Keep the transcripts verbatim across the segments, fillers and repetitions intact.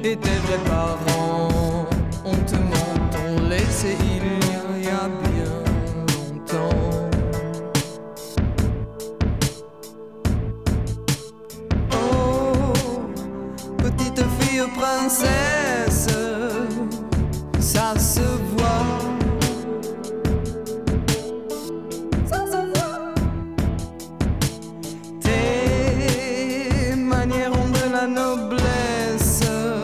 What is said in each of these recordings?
Et tes vrais parents, on te ment, t'ont laissé il y a bien longtemps. Oh, petite fille princesse, ça se voit. Ça se voit. Tes manières ont de la noblesse.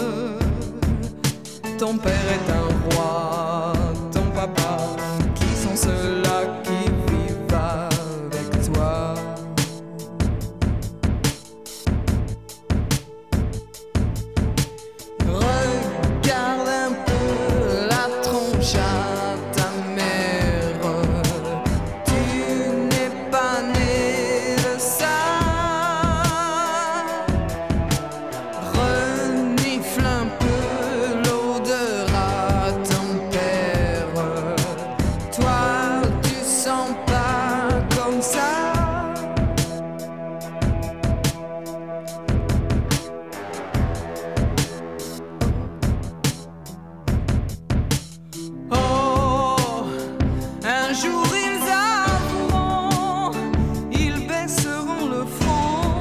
Ton père est un roi, ton papa, qui sont ceux-là qui vivent avec toi? Regarde un peu la tronche à ta mère. Tu n'es pas né de ça. Renifle un peu l'odeur à ton père. Toi, tu sens pas comme ça. Oh, un jour ils avoueront, ils baisseront le front.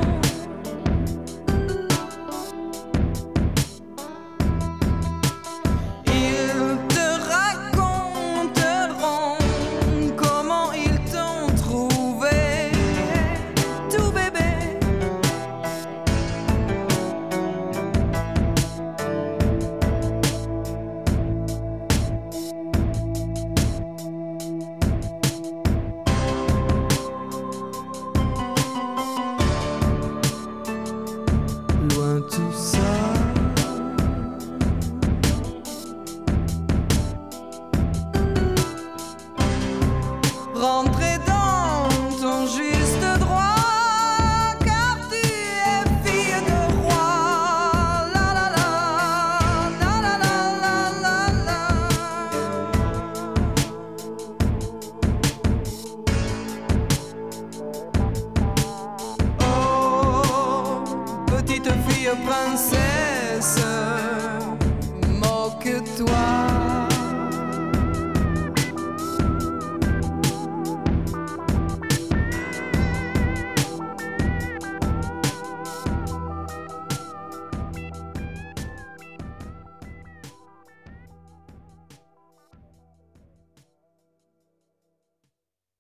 Ils te raconteront comment ils t'ont trouvé, tout bébé. Loin tout ça. Rentrez dans ton juste droit, car tu es fille de roi. La la la, la la la la la la. Oh, petite fille princesse.